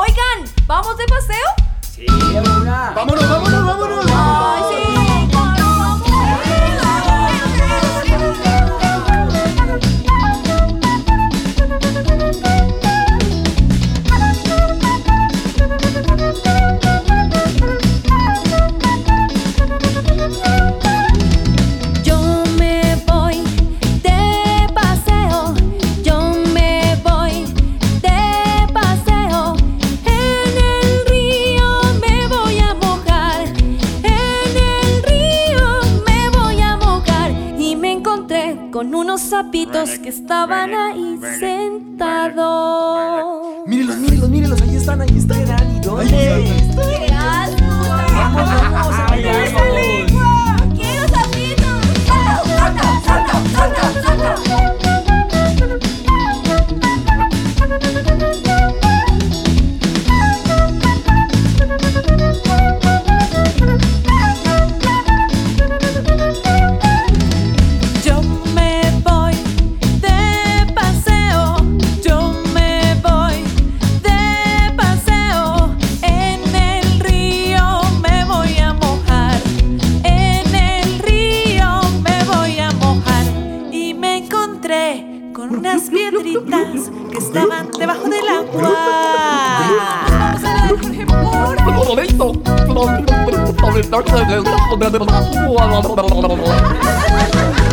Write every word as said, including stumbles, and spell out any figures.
Oigan, ¿vamos de paseo? Sí, una. ¡Vámonos, vámonos, vámonos! ¡Ay, sí! ¡Vamos, con unos sapitos que estaban ahí sentados? Mírenlos, mírenlos, mírenlos, ahí están, ahí están. ¿Y dónde? ¡Qué asco! Vamos, vamos, Ay, allá ay, vamos. lengua! ¡Quiero sapitos! ¡Salta, salta, salta, salta! Con unas piedritas que estaban debajo del agua. Vamos a nadar, Jorge, por favor.